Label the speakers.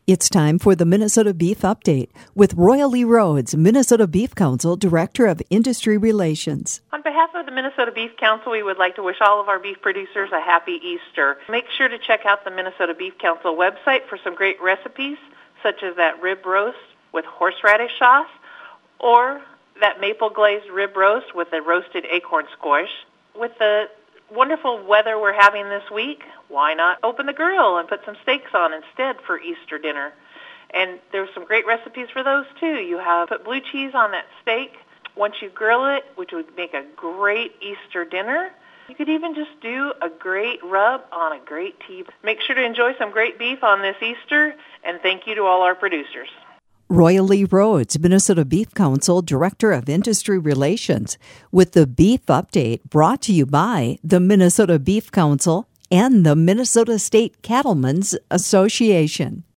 Speaker 1: It's time for the Minnesota Beef Update with Royal Lee Rhodes, Minnesota Beef Council Director of Industry Relations.
Speaker 2: On behalf of the Minnesota Beef Council, we would like to wish all of our beef producers a happy Easter. Make sure to check out the Minnesota Beef Council website for some great recipes, such as that rib roast with horseradish sauce, or that maple glazed rib roast with a roasted acorn squash. With the wonderful weather we're having this week, why not open the grill and put some steaks on instead for Easter dinner? And there's some great recipes for those too. You have put blue cheese on that steak once you grill it, which would make a great Easter dinner. You could even just do a great rub on a great tea. Make sure to enjoy some great beef on this Easter, and thank you to all our producers.
Speaker 1: Royal Lee Rhodes, Minnesota Beef Council Director of Industry Relations, with the Beef Update brought to you by the Minnesota Beef Council and the Minnesota State Cattlemen's Association.